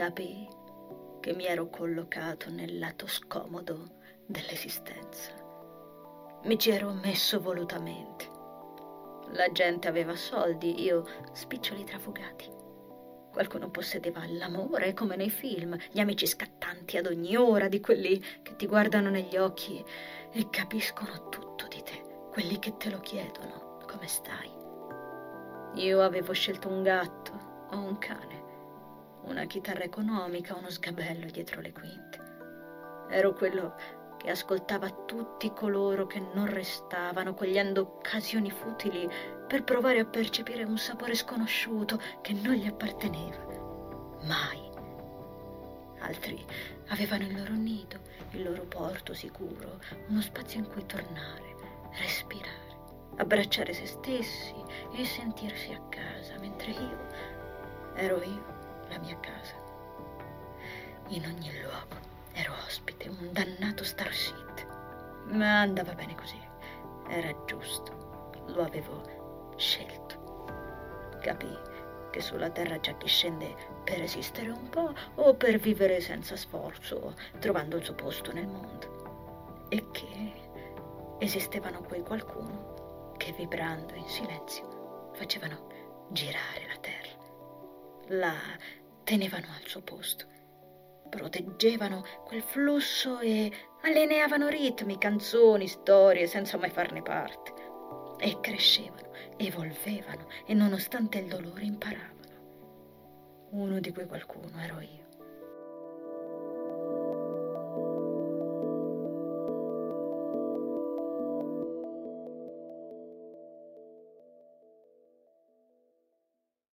Capii che mi ero collocato nel lato scomodo dell'esistenza. Mi ci ero messo volutamente. La gente aveva soldi, io spiccioli trafugati. Qualcuno possedeva l'amore come nei film, gli amici scattanti ad ogni ora, di quelli che ti guardano negli occhi e capiscono tutto di te, quelli che te lo chiedono, come stai. Io avevo scelto un gatto o un cane, una chitarra economica, uno sgabello dietro le quinte. Ero quello che ascoltava tutti coloro che non restavano, cogliendo occasioni futili per provare a percepire un sapore sconosciuto che non gli apparteneva. Mai. Altri avevano il loro nido, il loro porto sicuro, uno spazio in cui tornare, respirare, abbracciare se stessi e sentirsi a casa, mentre ero io, la mia casa. In ogni luogo ero ospite, un dannato starship. Ma andava bene così. Era giusto. Lo avevo scelto. Capii che sulla Terra c'è chi scende per esistere un po' o per vivere senza sforzo, trovando il suo posto nel mondo. E che esistevano quei qualcuno che, vibrando in silenzio, facevano girare la Terra. La tenevano al suo posto. Proteggevano quel flusso e allineavano ritmi, canzoni, storie senza mai farne parte. E crescevano, evolvevano e nonostante il dolore imparavano. Uno di quei qualcuno ero io.